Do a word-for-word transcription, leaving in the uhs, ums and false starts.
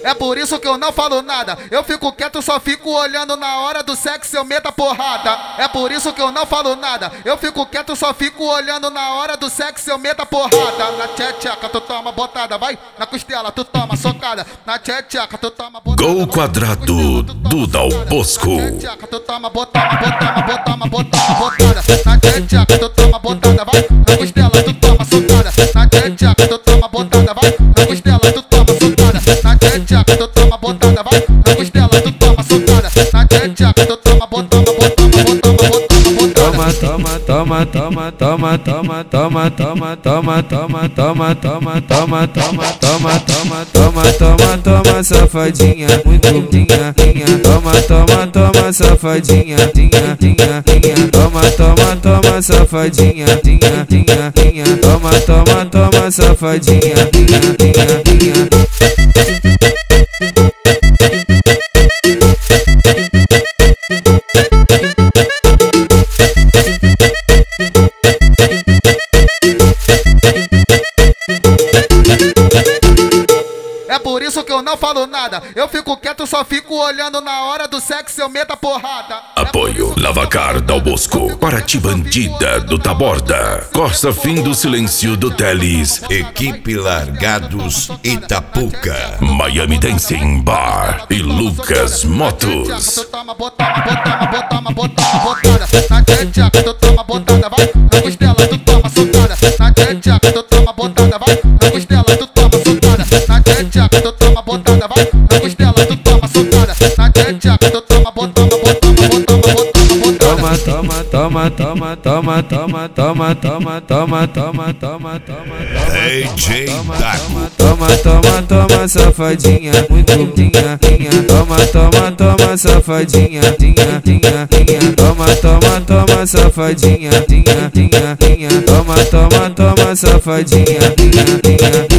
É por isso que eu não falo nada. Eu fico quieto, só fico olhando. Na hora do sexo eu meto a porrada. É por isso que eu não falo nada. Eu fico quieto, só fico olhando. Na hora do sexo eu meto a porrada. Na tcheca tu toma botada, vai. Na costela tu toma socada. Na tcheca tu toma botada. Gol quadrado do Dal Bosco. Na tcheca tu toma botada, botama, botama, botama, botada. Na tcheca tu toma botada, vai. Na costela tu toma socada. Na tcheca tu toma botada, vai. Na costela tu toma socada. Na tcheca tu toma botada, vai. Na costela tu toma socada. Na tcheca tu toma botama, botama, botama, botama, botada. Toma, toma, toma, toma, toma, toma, toma, toma, toma, toma, toma, toma, toma, toma, toma, toma, toma, toma, safadinha, muito tinha, tinha, toma, toma, toma, safadinha, tinha, tinha, tinha, toma, toma, toma, safadinha, tinha, tinha, tinha, toma, toma, toma, safadinha, tinha, tinha, tinha. É por isso que eu não falo nada. Eu fico quieto, só fico olhando. Na hora do sexo eu meto a porrada. Apoio Lavacar Dal Bosco, Paraty Bandida do Taborda, Costa Fim do Silêncio do Teles, Equipe Largados Itapuca, Miami Dancing Bar e Lucas Motos. Tu toma botama, botama, botama, botama, botada. Na tcheca tu toma botada, vai. Na costela tu toma socada. Na tcheca tu toma botada, vai. Na costela tu toma socada. Na tcheca tu toma botada, vai. Na costela tu toma socada. Na tcheca tu toma botama, botama, botama, botama, botada. Toma, toma, toma, toma, toma, toma, toma, toma, toma, toma, toma, D J Daco. toma, toma, toma, safadinha, muito tinha, tinha, toma, toma, toma, safadinha, tinha, tinha, tinha, toma, toma, toma, safadinha, tinha, tinha, tinha, toma, toma, toma, safadinha, tinha, tinha.